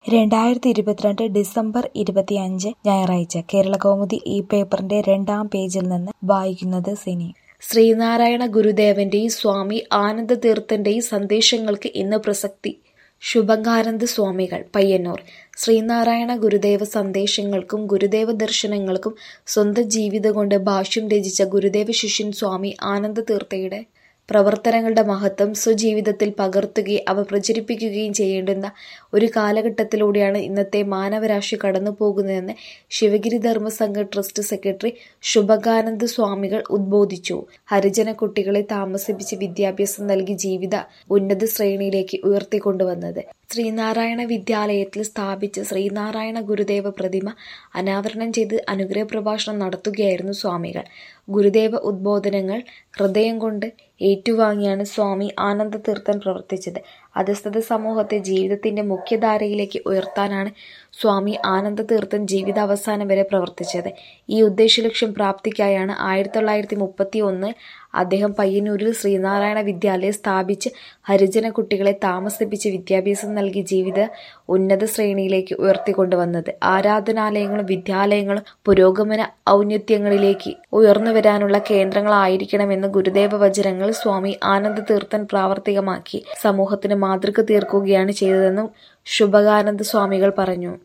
2022 December 25 ഞായറാഴ്ച കേരളകൗമുദി ഈ പേപ്പറിന്റെ 2-ാം പേജിൽ നിന്ന് വായിക്കുന്നത് സിനി. ശ്രീനാരായണ ഗുരുദേവന്റെയും സ്വാമി ആനന്ദതീർത്ഥന്റെയും സന്ദേശങ്ങൾക്ക് ഇന്ന് പ്രസക്തി. ശുഭങ്കാനന്ദ സ്വാമികൾ, പയ്യന്നൂർ. ശ്രീനാരായണ ഗുരുദേവ സന്ദേശങ്ങൾക്കും ഗുരുദേവ ദർശനങ്ങൾക്കും സ്വന്തം ജീവിതം കൊണ്ട് ഭാഷ്യം രചിച്ച ഗുരുദേവ ശിഷ്യൻ സ്വാമി ആനന്ദതീർത്ഥയുടെ പ്രവർത്തനങ്ങളുടെ മഹത്വം സ്വജീവിതത്തിൽ പകർത്തുകയും അവ പ്രചരിപ്പിക്കുകയും ചെയ്യേണ്ടുന്ന ഒരു കാലഘട്ടത്തിലൂടെയാണ് ഇന്നത്തെ മാനവരാശി കടന്നുപോകുന്നതെന്ന് ശിവഗിരി ധർമ്മസംഘ ട്രസ്റ്റ് സെക്രട്ടറി ശുഭങ്കാനന്ദ സ്വാമികൾ ഉദ്ബോധിച്ചു. ഹരിജന കുട്ടികളെ താമസിപ്പിച്ച് വിദ്യാഭ്യാസം നൽകി ജീവിത ഉന്നത ശ്രേണിയിലേക്ക് ഉയർത്തിക്കൊണ്ടുവന്നത്. ശ്രീനാരായണ വിദ്യാലയത്തിൽ സ്ഥാപിച്ച ശ്രീനാരായണ ഗുരുദേവ പ്രതിമ അനാവരണം ചെയ്ത് അനുഗ്രഹ പ്രഭാഷണം നടത്തുകയായിരുന്നു സ്വാമികൾ. ഗുരുദേവ ഉദ്ബോധനങ്ങൾ ഹൃദയം കൊണ്ട് ഏറ്റുവാങ്ങിയാണ് സ്വാമി ആനന്ദതീർത്ഥൻ പ്രവർത്തിച്ചത്. അധസ്ഥിത സമൂഹത്തെ ജീവിതത്തിന്റെ മുഖ്യധാരയിലേക്ക് ഉയർത്താനാണ് സ്വാമി ആനന്ദതീർത്ഥൻ ജീവിതാവസാനം വരെ പ്രവർത്തിച്ചത്. ഈ ഉദ്ദേശലക്ഷ്യം പ്രാപ്തിക്കായാണ് 1931 അദ്ദേഹം പയ്യന്നൂരിൽ ശ്രീനാരായണ വിദ്യാലയം സ്ഥാപിച്ച് ഹരിജന കുട്ടികളെ താമസിപ്പിച്ച് വിദ്യാഭ്യാസം നൽകി ജീവിത ഉന്നത ശ്രേണിയിലേക്ക് ഉയർത്തിക്കൊണ്ടുവന്നത്. ആരാധനാലയങ്ങളും വിദ്യാലയങ്ങളും പുരോഗമന ഔന്നത്യങ്ങളിലേക്ക് ഉയർന്നുവരാനുള്ള കേന്ദ്രങ്ങളായിരിക്കണമെന്ന് ഗുരുദേവ വചനങ്ങൾ സ്വാമി ആനന്ദതീർത്ഥൻ പ്രാവർത്തികമാക്കി സമൂഹത്തിന് മാതൃക തീർക്കുകയാണ് ചെയ്തതെന്നും ശുഭങ്കാനന്ദ സ്വാമികൾ പറഞ്ഞു.